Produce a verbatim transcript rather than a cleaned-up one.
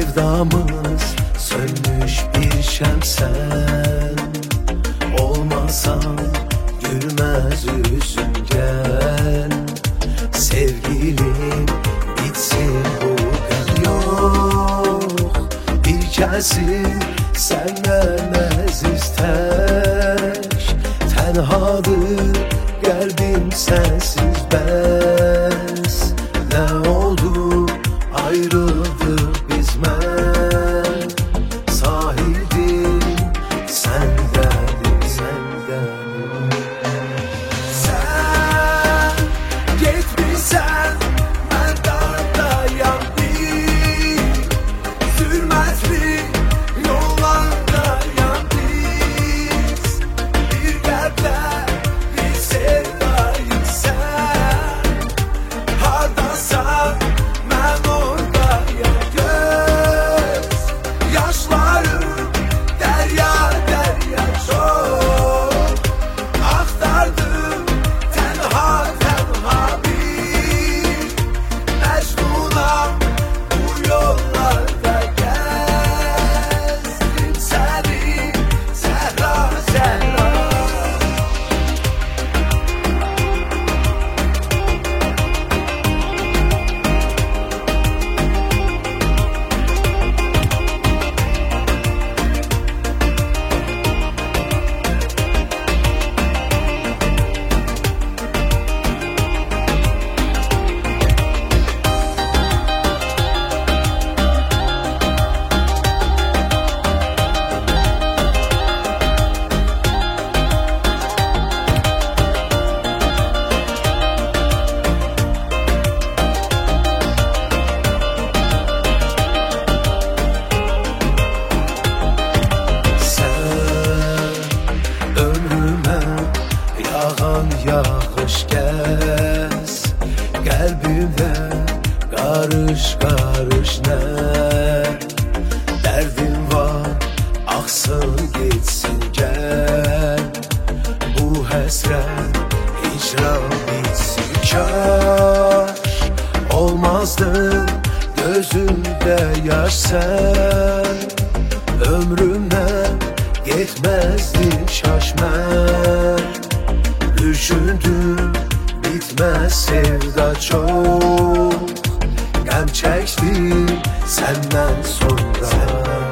Sevdamız sönmüş bir şemsen, olmasan gülmez yüzün gel. Sevgilim bitsin bu gam, yok bir kelsin senden aziz teş. Tenhadır kalbim sensiz bes. Ne oldu ayrıldık biz men, sahildim sendenim sendenim. Sen gitmişsen ben dardayam bir, sürmezli yollardayam biz. Bir kalpte bir sevdayım sen, hardasan ben oradayam göz. Yaşlarım derya derya çok, aktardım tenha tenha bir Mecnunam bu yollarda gezdim seni Zehra Zehra. Yağan yağış kes, kalbimde karış karış ne derdim var, aksın gitsin gel. Bu hasret icra bitsin kaş, olmazdı gözümde yaş sen. Ömrümden gitmezdi şaşmen. Düşündüm bitmez sevda çok, gam çektim senden sonra.